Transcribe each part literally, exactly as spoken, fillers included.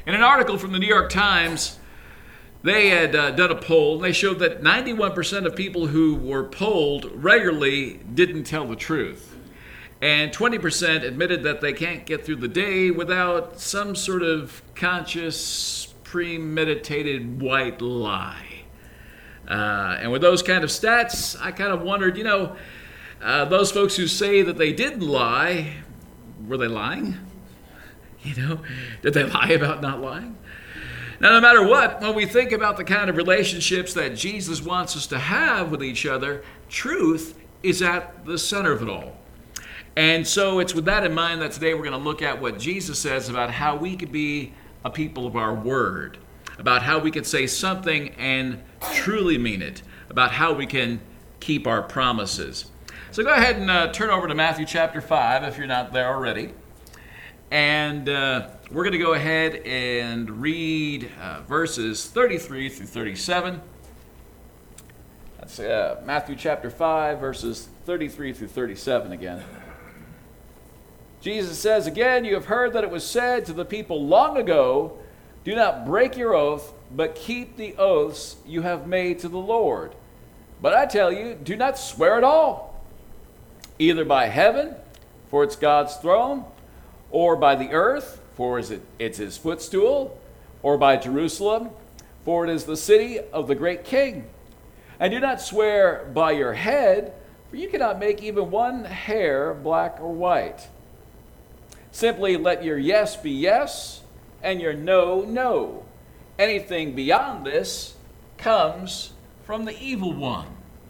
In an article from the New York Times, they had uh, done a poll, and they showed that ninety-one percent of people who were polled regularly didn't tell the truth. And twenty percent admitted that they can't get through the day without some sort of conscious, premeditated white lie. Uh, and with those kind of stats, I kind of wondered, you know, uh, those folks who say that they didn't lie, were they lying? You know, did they lie about not lying? Now, no matter what, when we think about the kind of relationships that Jesus wants us to have with each other, truth is at the center of it all. And so it's with that in mind that today we're going to look at what Jesus says about how we could be a people of our word, about how we could say something and truly mean it, about how we can keep our promises. So go ahead and uh, turn over to Matthew chapter five if you're not there already. And uh, we're going to go ahead and read uh, verses thirty-three through thirty-seven. That's uh, Matthew chapter five, verses thirty-three through thirty-seven again. Jesus says, "Again, you have heard that it was said to the people long ago, 'Do not break your oath, but keep the oaths you have made to the Lord.' But I tell you, do not swear at all, either by heaven, for it's God's throne, or by the earth, for it's his footstool, or by Jerusalem, for it is the city of the great king. And do not swear by your head, for you cannot make even one hair black or white. Simply let your yes be yes, and your no, no. Anything beyond this comes from the evil one."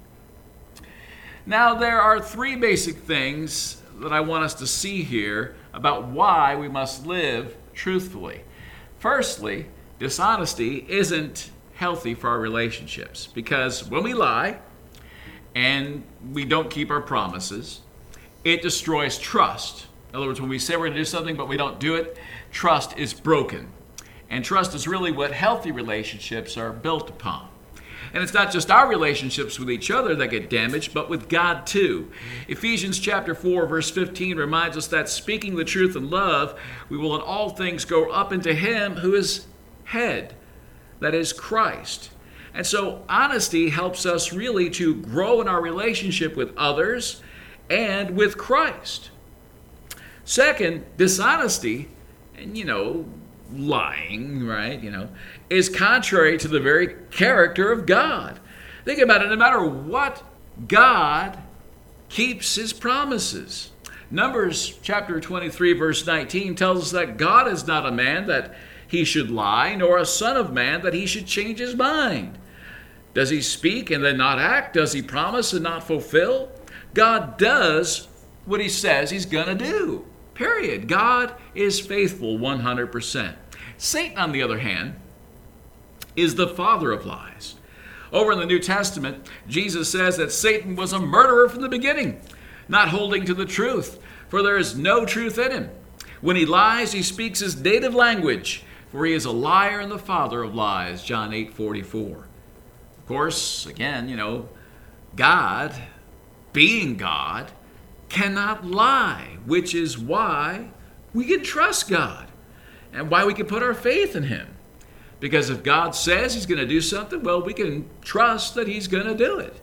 Now, there are three basic things that I want us to see here about why we must live truthfully. Firstly, dishonesty isn't healthy for our relationships, because when we lie and we don't keep our promises, it destroys trust. In other words, when we say we're going to do something but we don't do it, trust is broken. And trust is really what healthy relationships are built upon. And it's not just our relationships with each other that get damaged, but with God too. Ephesians chapter four, verse fifteen reminds us that speaking the truth in love, we will in all things go up into him who is head, that is Christ. And so honesty helps us really to grow in our relationship with others and with Christ. Second, dishonesty, and you know, lying, right, you know, is contrary to the very character of God. Think about it, no matter what, God keeps his promises. Numbers chapter twenty-three, verse nineteen tells us that God is not a man that he should lie, nor a son of man that he should change his mind. Does he speak and then not act? Does he promise and not fulfill? God does what he says he's going to do. Period. God is faithful one hundred percent. Satan, on the other hand, is the father of lies. Over in the New Testament, Jesus says that Satan was a murderer from the beginning, not holding to the truth, for there is no truth in him. When he lies, he speaks his native language, for he is a liar and the father of lies, John eight forty-four. Of course, again, you know, God, being God, cannot lie, which is why we can trust God and why we can put our faith in him. Because if God says he's going to do something, well, we can trust that he's going to do it.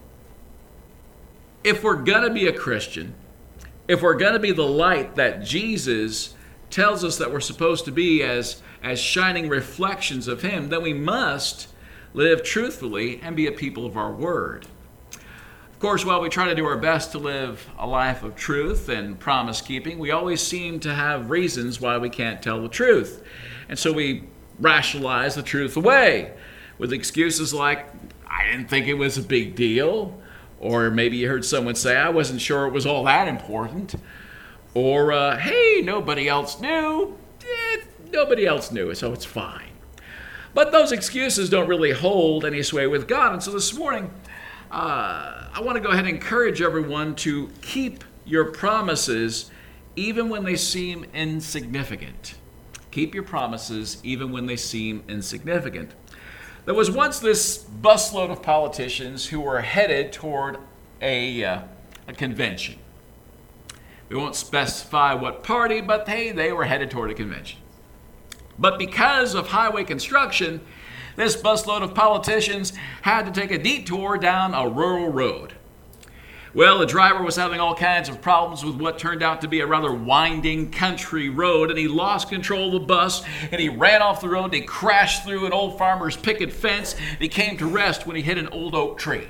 If we're going to be a Christian, if we're going to be the light that Jesus tells us that we're supposed to be as, as shining reflections of him, then we must live truthfully and be a people of our word. Of course, while we try to do our best to live a life of truth and promise keeping, we always seem to have reasons why we can't tell the truth. And so we rationalize the truth away with excuses like, I didn't think it was a big deal. Or maybe you heard someone say, I wasn't sure it was all that important. Or, uh, hey, nobody else knew. Eh, nobody else knew, so it's fine. But those excuses don't really hold any sway with God. And so this morning, uh, I want to go ahead and encourage everyone to keep your promises even when they seem insignificant. Keep your promises even when they seem insignificant. There was once this busload of politicians who were headed toward a, uh, a convention. We won't specify what party, but hey, they were headed toward a convention. But because of highway construction, this busload of politicians had to take a detour down a rural road. Well, the driver was having all kinds of problems with what turned out to be a rather winding country road, and he lost control of the bus, and he ran off the road, and he crashed through an old farmer's picket fence, and he came to rest when he hit an old oak tree.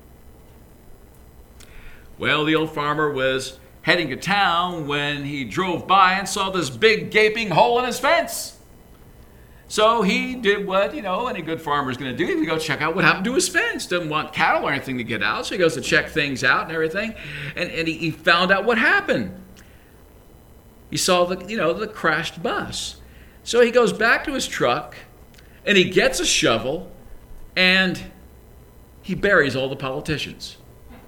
Well, the old farmer was heading to town when he drove by and saw this big gaping hole in his fence. So he did what, you know, any good farmer is going to do. He go check out what happened to his fence. Doesn't want cattle or anything to get out, so he goes to check things out and everything. And, and he, he found out what happened. He saw the, you know, the crashed bus. So he goes back to his truck, and he gets a shovel, and he buries all the politicians.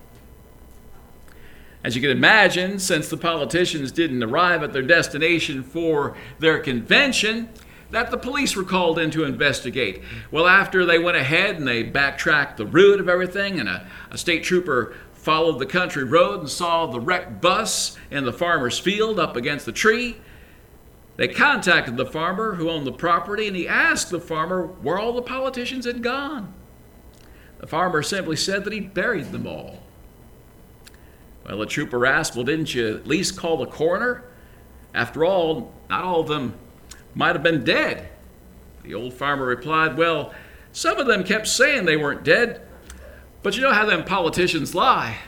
As you can imagine, since the politicians didn't arrive at their destination for their convention, that the police were called in to investigate. Well, after they went ahead and they backtracked the route of everything, and a, a state trooper followed the country road and saw the wrecked bus in the farmer's field up against the tree, they contacted the farmer who owned the property, and he asked the farmer where all the politicians had gone. The farmer simply said that he buried them all. Well, the trooper asked, well, didn't you at least call the coroner? After all, not all of them might have been dead. The old farmer replied, well, some of them kept saying they weren't dead, but you know how them politicians lie.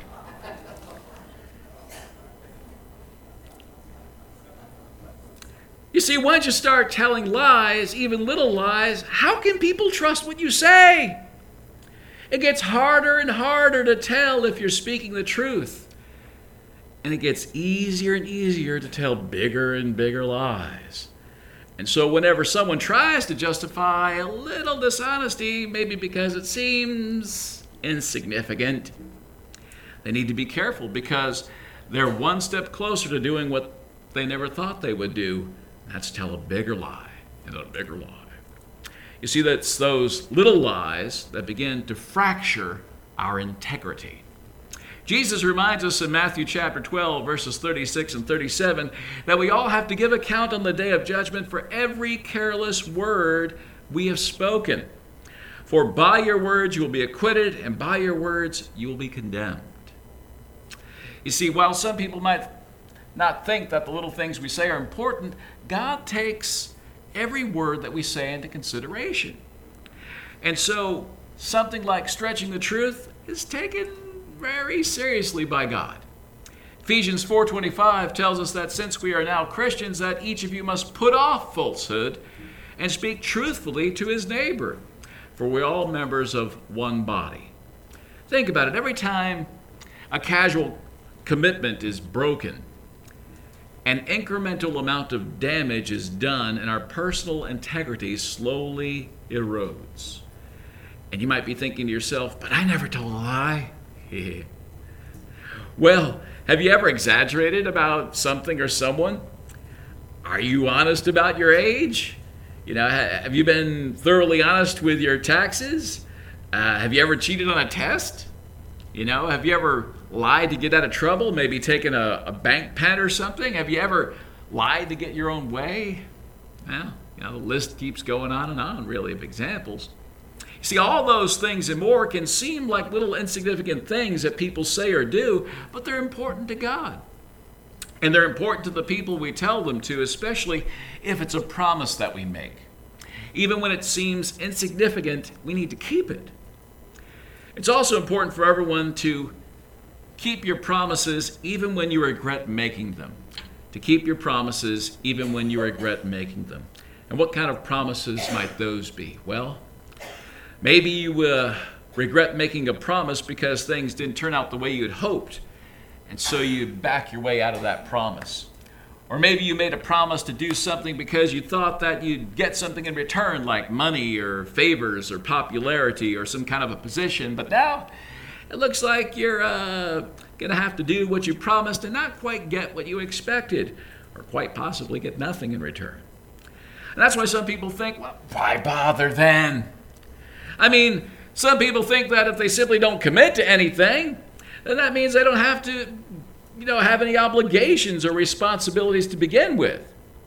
You see, once you start telling lies, even little lies, how can people trust what you say? It gets harder and harder to tell if you're speaking the truth. And it gets easier and easier to tell bigger and bigger lies. And so whenever someone tries to justify a little dishonesty, maybe because it seems insignificant, they need to be careful, because they're one step closer to doing what they never thought they would do. That's tell a bigger lie and a bigger lie. You see, that's those little lies that begin to fracture our integrity. Jesus reminds us in Matthew chapter twelve, verses thirty-six and thirty-seven, that we all have to give account on the day of judgment for every careless word we have spoken. For by your words you will be acquitted, and by your words you will be condemned. You see, while some people might not think that the little things we say are important, God takes every word that we say into consideration. And so something like stretching the truth is taken very seriously by God. Ephesians four twenty-five tells us that since we are now Christians, that each of you must put off falsehood and speak truthfully to his neighbor, for we're all members of one body. Think about it. Every time a casual commitment is broken, an incremental amount of damage is done, and our personal integrity slowly erodes. And you might be thinking to yourself, but I never told a lie. Well, have you ever exaggerated about something or someone? Are you honest about your age? You know, have you been thoroughly honest with your taxes? Uh, have you ever cheated on a test? You know, have you ever lied to get out of trouble? Maybe taken a, a bank pen or something? Have you ever lied to get your own way? Well, you know, the list keeps going on and on, really, of examples. See, all those things and more can seem like little insignificant things that people say or do, but they're important to God. And they're important to the people we tell them to, especially if it's a promise that we make. Even when it seems insignificant, we need to keep it. It's also important for everyone to keep your promises even when you regret making them. To keep your promises even when you regret making them. And what kind of promises might those be? Well, maybe you uh, regret making a promise because things didn't turn out the way you had hoped, and so you back your way out of that promise. Or maybe you made a promise to do something because you thought that you'd get something in return, like money or favors or popularity or some kind of a position, but now it looks like you're uh, going to have to do what you promised and not quite get what you expected, or quite possibly get nothing in return. And that's why some people think, well, why bother then? I mean, some people think that if they simply don't commit to anything, then that means they don't have to, you know, have any obligations or responsibilities to begin with.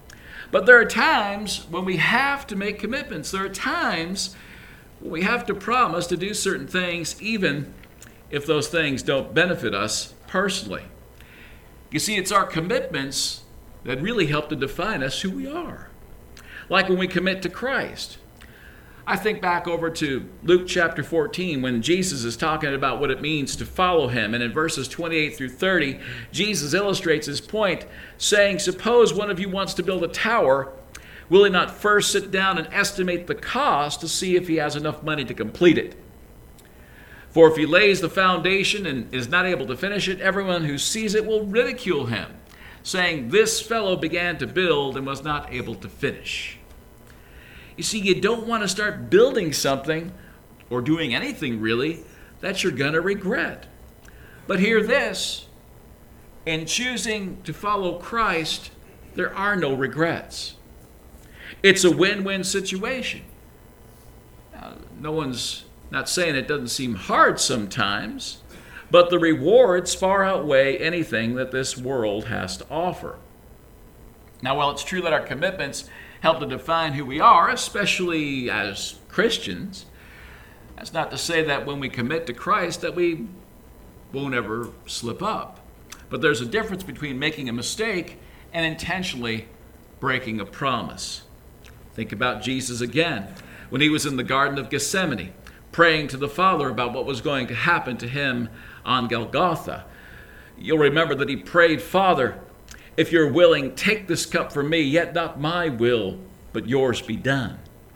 But there are times when we have to make commitments. There are times when we have to promise to do certain things, even if those things don't benefit us personally. You see, it's our commitments that really help to define us who we are. Like when we commit to Christ. I think back over to Luke chapter fourteen when Jesus is talking about what it means to follow him. And in verses twenty-eight through thirty, Jesus illustrates his point, saying, suppose one of you wants to build a tower. Will he not first sit down and estimate the cost to see if he has enough money to complete it? For if he lays the foundation and is not able to finish it, everyone who sees it will ridicule him, saying, this fellow began to build and was not able to finish. You see, you don't want to start building something or doing anything really that you're going to regret. But hear this, in choosing to follow Christ, there are no regrets. It's a win-win situation. Now, no one's not saying it doesn't seem hard sometimes, but the rewards far outweigh anything that this world has to offer. Now, while it's true that our commitments help to define who we are, especially as Christians, that's not to say that when we commit to Christ that we won't ever slip up. But there's a difference between making a mistake and intentionally breaking a promise. Think about Jesus again, when he was in the Garden of Gethsemane, praying to the Father about what was going to happen to him on Golgotha. You'll remember that he prayed, Father, if you're willing, take this cup from me, yet not my will, but yours be done.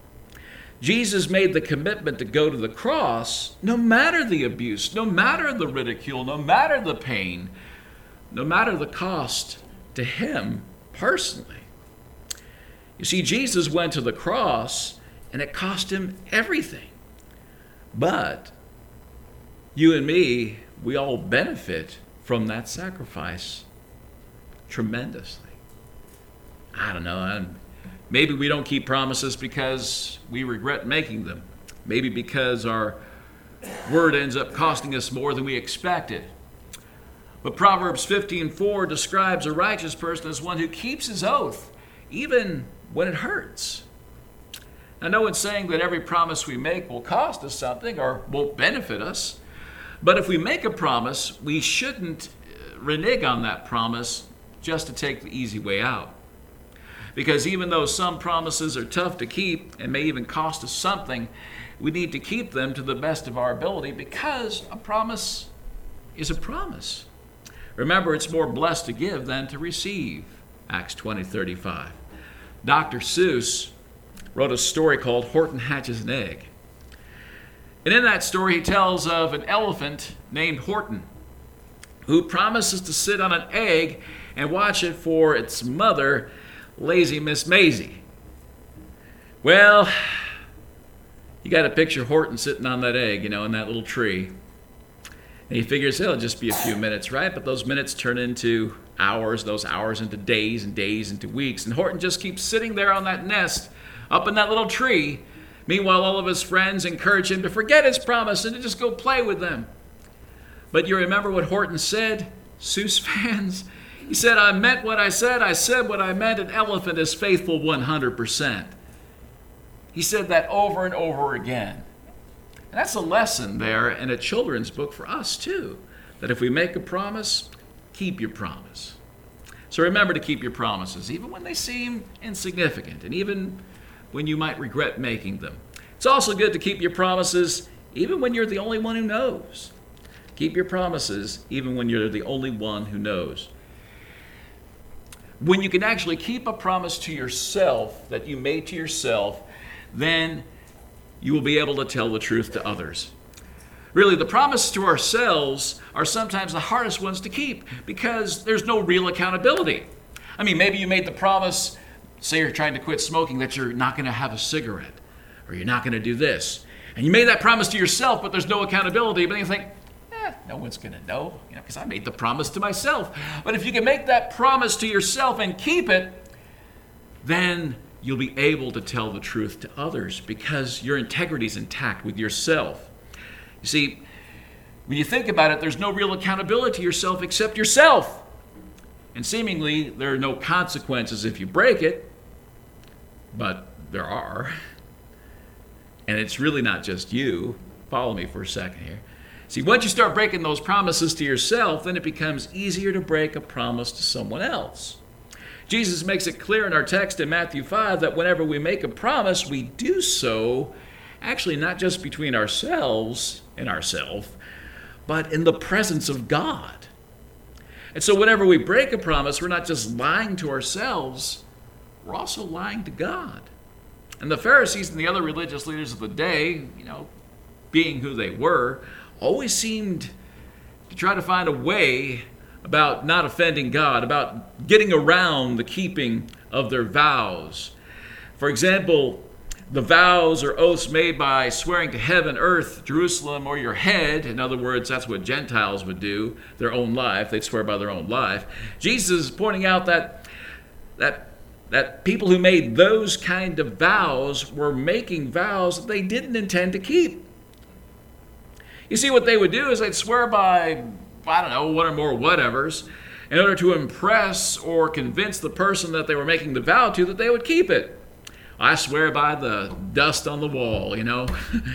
Jesus made the commitment to go to the cross, no matter the abuse, no matter the ridicule, no matter the pain, no matter the cost to him personally. You see, Jesus went to the cross, and it cost him everything. But you and me, we all benefit from that sacrifice tremendously. I don't know. I'm, maybe we don't keep promises because we regret making them. Maybe because our word ends up costing us more than we expected. But Proverbs fifteen four describes a righteous person as one who keeps his oath, even when it hurts. Now, no one's saying that every promise we make will cost us something or won't benefit us. But if we make a promise, we shouldn't renege on that promise just to take the easy way out. Because even though some promises are tough to keep and may even cost us something, we need to keep them to the best of our ability because a promise is a promise. Remember, it's more blessed to give than to receive, Acts twenty thirty-five. Doctor Seuss wrote a story called Horton Hatches an Egg. And in that story, he tells of an elephant named Horton who promises to sit on an egg and watch it for its mother, Lazy Miss Maisie. Well, you got to picture Horton sitting on that egg, you know, in that little tree. And he figures it'll just be a few minutes, right? But those minutes turn into hours, those hours into days, and days into weeks. And Horton just keeps sitting there on that nest, up in that little tree. Meanwhile, all of his friends encourage him to forget his promise and to just go play with them. But you remember what Horton said, Seuss fans? He said, I meant what I said, I said what I meant, an elephant is faithful one hundred percent. He said that over and over again. And that's a lesson there in a children's book for us too, that if we make a promise, keep your promise. So remember to keep your promises, even when they seem insignificant, and even when you might regret making them. It's also good to keep your promises, even when you're the only one who knows. Keep your promises, even when you're the only one who knows. When you can actually keep a promise to yourself that you made to yourself, then you will be able to tell the truth to others. Really, the promises to ourselves are sometimes the hardest ones to keep because there's no real accountability. I mean, maybe you made the promise, say you're trying to quit smoking, that you're not going to have a cigarette or you're not going to do this. And you made that promise to yourself, but there's no accountability. But then you think, eh, no one's going to know, you know, because I made the promise to myself. But if you can make that promise to yourself and keep it, then you'll be able to tell the truth to others because your integrity is intact with yourself. You see, when you think about it, there's no real accountability to yourself except yourself. And seemingly, there are no consequences if you break it. but there are. And it's really not just you. Follow me for a second here. See, once you start breaking those promises to yourself, then it becomes easier to break a promise to someone else. Jesus makes it clear in our text in Matthew five that whenever we make a promise, we do so actually not just between ourselves and ourselves, but in the presence of God. And so whenever we break a promise, we're not just lying to ourselves, we're also lying to God. And the Pharisees and the other religious leaders of the day, you know, being who they were, always seemed to try to find a way about not offending God, about getting around the keeping of their vows. For example, the vows or oaths made by swearing to heaven, earth, Jerusalem, or your head. In other words, that's what Gentiles would do, their own life. They'd swear by their own life. Jesus is pointing out that that that people who made those kind of vows were making vows that they didn't intend to keep. You see, what they would do is they'd swear by, I don't know, one or more whatevers, in order to impress or convince the person that they were making the vow to that they would keep it. I swear by the dust on the wall, you know.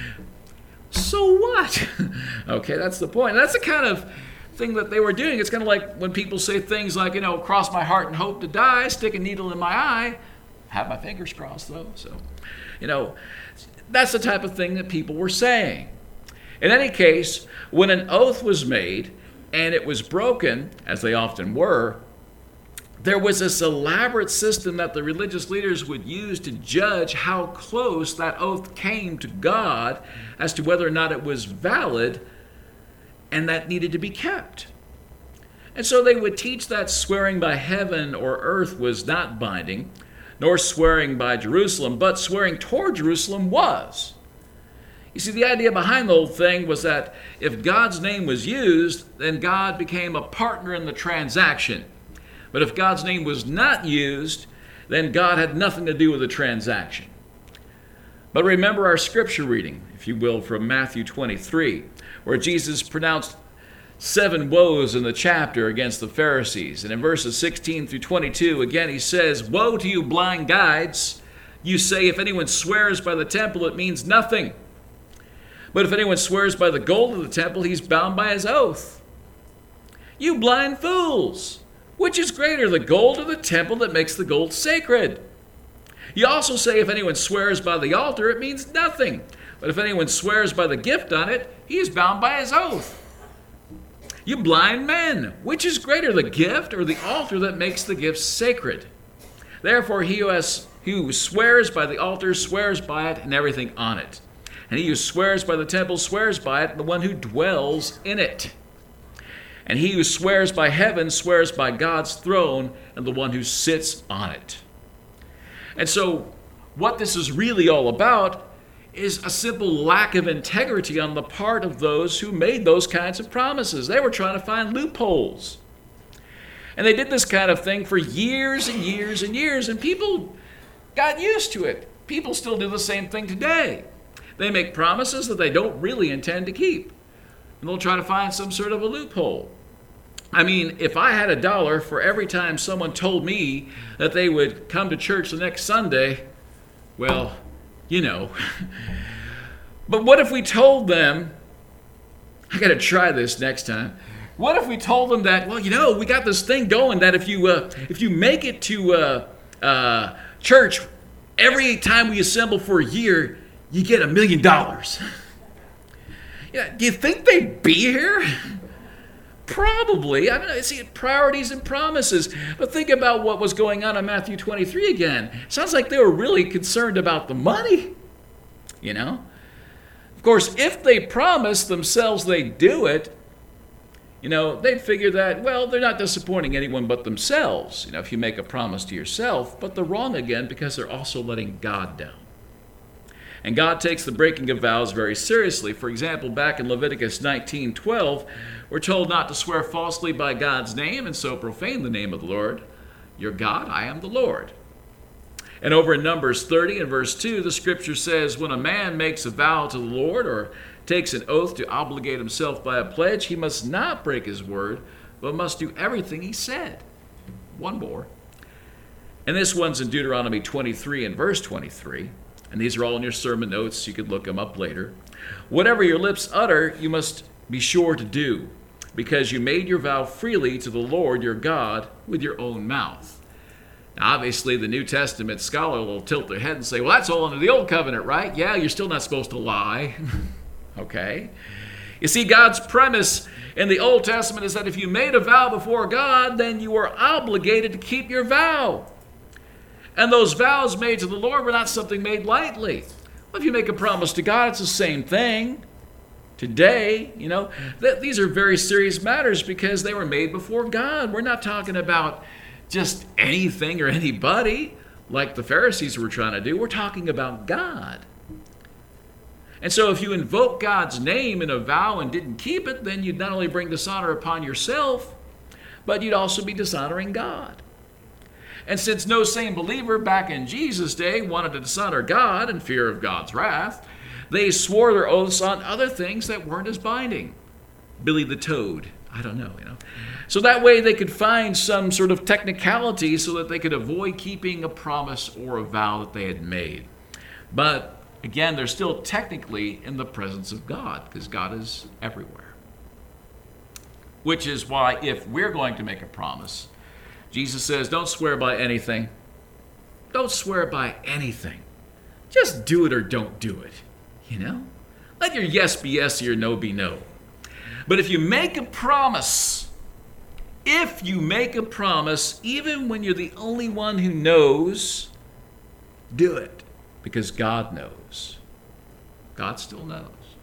So what? Okay, that's the point. And that's the kind of thing that they were doing. It's kind of like when people say things like, you know, cross my heart and hope to die, stick a needle in my eye, have my fingers crossed though. So, you know, that's the type of thing that people were saying. In any case, when an oath was made and it was broken, as they often were, there was this elaborate system that the religious leaders would use to judge how close that oath came to God as to whether or not it was valid and that needed to be kept. And so they would teach that swearing by heaven or earth was not binding, nor swearing by Jerusalem, but swearing toward Jerusalem was. You see, the idea behind the whole thing was that if God's name was used, then God became a partner in the transaction. But if God's name was not used, then God had nothing to do with the transaction. But remember our scripture reading, if you will, from Matthew twenty-three, where Jesus pronounced seven woes in the chapter against the Pharisees. And in verses sixteen through twenty-two, again he says, "Woe to you, blind guides! You say if anyone swears by the temple, it means nothing. But if anyone swears by the gold of the temple, he's bound by his oath. You blind fools! Which is greater, the gold or the temple that makes the gold sacred? You also say if anyone swears by the altar, it means nothing. But if anyone swears by the gift on it, he is bound by his oath. You blind men! Which is greater, the gift or the altar that makes the gift sacred? Therefore, he who, has, he who swears by the altar swears by it and everything on it. And he who swears by the temple swears by it and the one who dwells in it. And he who swears by heaven swears by God's throne and the one who sits on it." And so what this is really all about is a simple lack of integrity on the part of those who made those kinds of promises. They were trying to find loopholes. And they did this kind of thing for years and years and years, and people got used to it. People still do the same thing today. They make promises that they don't really intend to keep. And they'll try to find some sort of a loophole. I mean, if I had a dollar for every time someone told me that they would come to church the next Sunday, well, you know. But what if we told them, I got to try this next time. What if we told them that, well, you know, we got this thing going that if you uh, if you make it to uh, uh, church every time we assemble for a year, you get a million dollars. Yeah, do you think they'd be here? Probably. I don't know. See, priorities and promises. But think about what was going on in Matthew twenty-three again. Sounds like they were really concerned about the money. You know? Of course, if they promised themselves they'd do it, you know, they'd figure that, well, they're not disappointing anyone but themselves. You know, if you make a promise to yourself, but they're wrong again because they're also letting God down. And God takes the breaking of vows very seriously. For example, back in Leviticus nineteen twelve, we're told not to swear falsely by God's name and so profane the name of the Lord. Your God, I am the Lord. And over in Numbers thirty and verse two, the scripture says, when a man makes a vow to the Lord or takes an oath to obligate himself by a pledge, he must not break his word, but must do everything he said. One more. And this one's in Deuteronomy twenty-three and verse twenty-three. And these are all in your sermon notes. You could look them up later. Whatever your lips utter, you must be sure to do, because you made your vow freely to the Lord your God with your own mouth. Now, obviously, the New Testament scholar will tilt their head and say, well, that's all under the Old Covenant, right? Yeah, you're still not supposed to lie. Okay. You see, God's premise in the Old Testament is that if you made a vow before God, then you were obligated to keep your vow. And those vows made to the Lord were not something made lightly. Well, if you make a promise to God, it's the same thing. Today, you know, th- these are very serious matters because they were made before God. We're not talking about just anything or anybody like the Pharisees were trying to do. We're talking about God. And so if you invoke God's name in a vow and didn't keep it, then you'd not only bring dishonor upon yourself, but you'd also be dishonoring God. And since no sane believer back in Jesus' day wanted to dishonor God in fear of God's wrath, they swore their oaths on other things that weren't as binding. Billy the Toad, I don't know, you know. So that way they could find some sort of technicality so that they could avoid keeping a promise or a vow that they had made. But again, they're still technically in the presence of God because God is everywhere. Which is why if we're going to make a promise, Jesus says, don't swear by anything. Don't swear by anything. Just do it or don't do it. You know? Let your yes be yes, your no be no. But if you make a promise, if you make a promise, even when you're the only one who knows, do it. Because God knows. God still knows.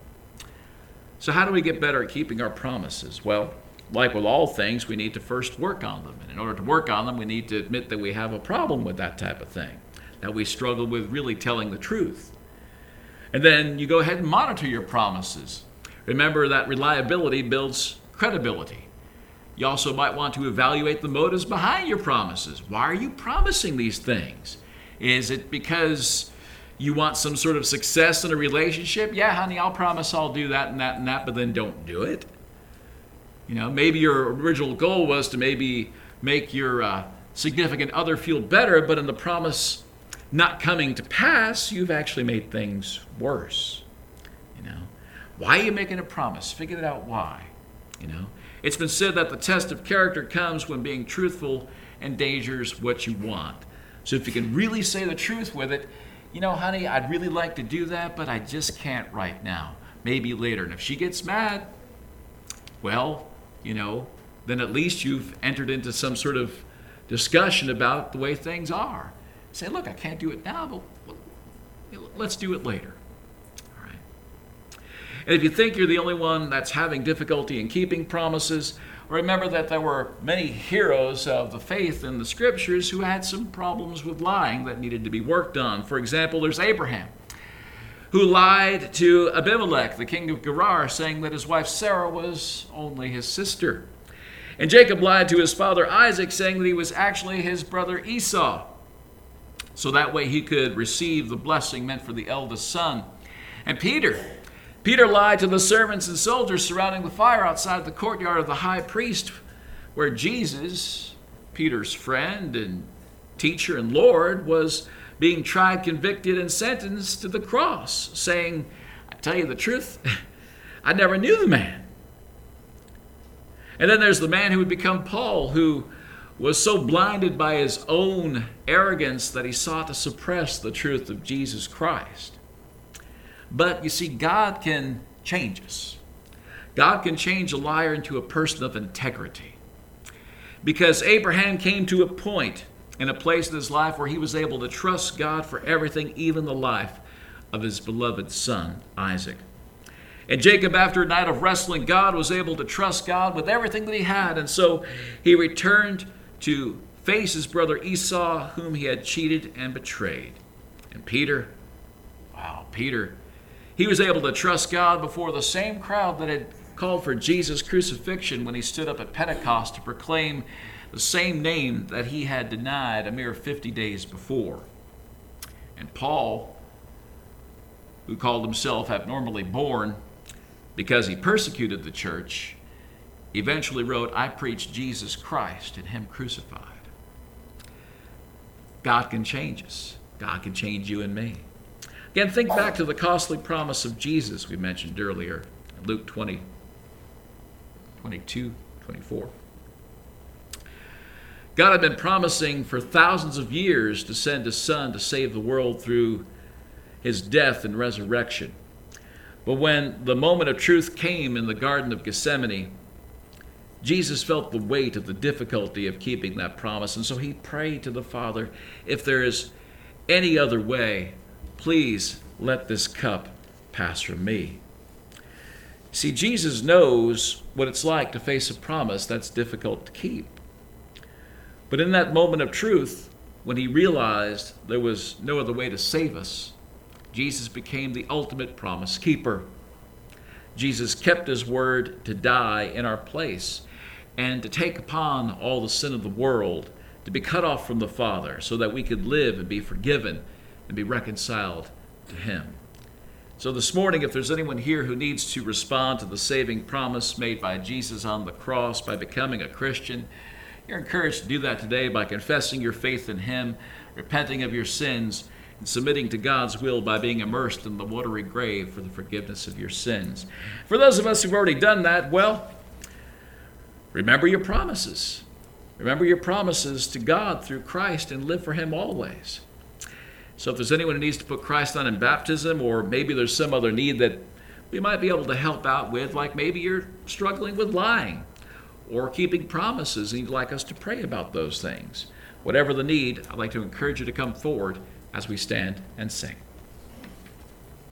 So how do we get better at keeping our promises? Well, like with all things, we need to first work on them. And in order to work on them, we need to admit that we have a problem with that type of thing, that we struggle with really telling the truth. And then you go ahead and monitor your promises. Remember that reliability builds credibility. You also might want to evaluate the motives behind your promises. Why are you promising these things? Is it because you want some sort of success in a relationship? Yeah, honey, I'll promise I'll do that and that and that, but then don't do it. You know, maybe your original goal was to maybe make your uh, significant other feel better, but in the promise not coming to pass, you've actually made things worse. You know, why are you making a promise? Figure it out why. You know, it's been said that the test of character comes when being truthful endangers what you want. So if you can really say the truth with it, you know, honey, I'd really like to do that, but I just can't right now. Maybe later. And if she gets mad, well, you know, then at least you've entered into some sort of discussion about the way things are. Say, look, I can't do it now, but let's do it later. All right. And if you think you're the only one that's having difficulty in keeping promises, remember that there were many heroes of the faith in the scriptures who had some problems with lying that needed to be worked on. For example, there's Abraham, who lied to Abimelech, the king of Gerar, saying that his wife Sarah was only his sister. And Jacob lied to his father Isaac, saying that he was actually his brother Esau, so that way he could receive the blessing meant for the eldest son. And Peter, Peter lied to the servants and soldiers surrounding the fire outside the courtyard of the high priest, where Jesus, Peter's friend and teacher and Lord, was being tried, convicted, and sentenced to the cross, saying, I tell you the truth, I never knew the man. And then there's the man who would become Paul, who was so blinded by his own arrogance that he sought to suppress the truth of Jesus Christ. But you see, God can change us. God can change a liar into a person of integrity. Because Abraham came to a point in a place in his life where he was able to trust God for everything, even the life of his beloved son, Isaac. And Jacob, after a night of wrestling God, was able to trust God with everything that he had. And so he returned to face his brother Esau, whom he had cheated and betrayed. And Peter, wow, Peter, he was able to trust God before the same crowd that had called for Jesus' crucifixion when he stood up at Pentecost to proclaim the same name that he had denied a mere fifty days before. And Paul, who called himself abnormally born because he persecuted the church, eventually wrote, I preach Jesus Christ and him crucified. God can change us. God can change you and me. Again, think back to the costly promise of Jesus we mentioned earlier, Luke twenty, twenty-two, twenty-four. God had been promising for thousands of years to send his Son to save the world through his death and resurrection. But when the moment of truth came in the Garden of Gethsemane, Jesus felt the weight of the difficulty of keeping that promise, and so he prayed to the Father, if there is any other way, please let this cup pass from me. See, Jesus knows what it's like to face a promise that's difficult to keep. But in that moment of truth, when he realized there was no other way to save us, Jesus became the ultimate promise keeper. Jesus kept his word to die in our place and to take upon all the sin of the world, to be cut off from the Father so that we could live and be forgiven and be reconciled to him. So this morning, if there's anyone here who needs to respond to the saving promise made by Jesus on the cross by becoming a Christian, you're encouraged to do that today by confessing your faith in him, repenting of your sins, and submitting to God's will by being immersed in the watery grave for the forgiveness of your sins. For those of us who've already done that, well, remember your promises. Remember your promises to God through Christ and live for him always. So if there's anyone who needs to put Christ on in baptism, or maybe there's some other need that we might be able to help out with, like maybe you're struggling with lying or keeping promises and you'd like us to pray about those things. Whatever the need, I'd like to encourage you to come forward as we stand and sing.